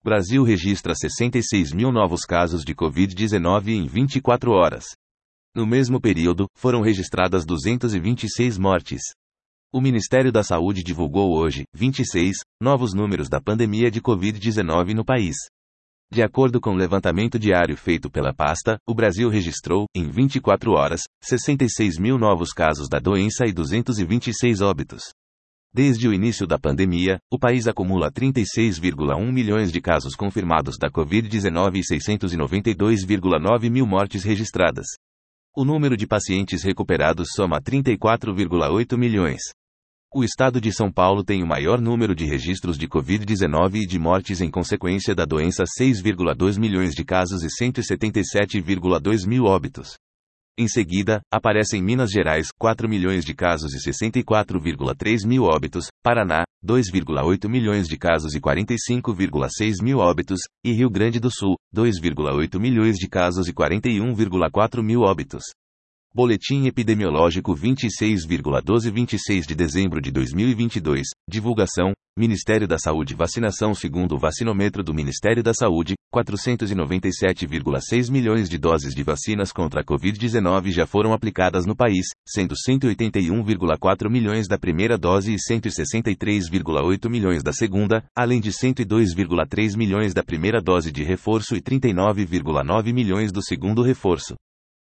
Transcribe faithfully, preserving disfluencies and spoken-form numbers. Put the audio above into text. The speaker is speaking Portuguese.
Brasil registra sessenta e seis mil novos casos de covid dezenove em vinte e quatro horas. No mesmo período, foram registradas duzentas e vinte e seis mortes. O Ministério da Saúde divulgou hoje, vinte e seis, novos números da pandemia de covid dezenove no país. De acordo com o levantamento diário feito pela pasta, o Brasil registrou, em vinte e quatro horas, sessenta e seis mil novos casos da doença e duzentos e vinte e seis óbitos. Desde o início da pandemia, o país acumula trinta e seis vírgula um milhões de casos confirmados da covid dezenove e seiscentos e noventa e dois vírgula nove mil mortes registradas. O número de pacientes recuperados soma trinta e quatro vírgula oito milhões. O estado de São Paulo tem o maior número de registros de covid dezenove e de mortes em consequência da doença, seis vírgula dois milhões de casos e cento e setenta e sete vírgula dois mil óbitos. Em seguida, aparecem Minas Gerais, quatro milhões de casos e sessenta e quatro vírgula três mil óbitos, Paraná, dois vírgula oito milhões de casos e quarenta e cinco vírgula seis mil óbitos, e Rio Grande do Sul, dois vírgula oito milhões de casos e quarenta e um vírgula quatro mil óbitos. Boletim Epidemiológico vinte e seis vírgula doze vinte e seis de dezembro de dois mil e vinte e dois, divulgação, Ministério da Saúde. Vacinação. Segundo o vacinômetro do Ministério da Saúde, quatrocentos e noventa e sete vírgula seis milhões de doses de vacinas contra a covid dezenove já foram aplicadas no país, sendo cento e oitenta e um vírgula quatro milhões da primeira dose e cento e sessenta e três vírgula oito milhões da segunda, além de cento e dois vírgula três milhões da primeira dose de reforço e trinta e nove vírgula nove milhões do segundo reforço.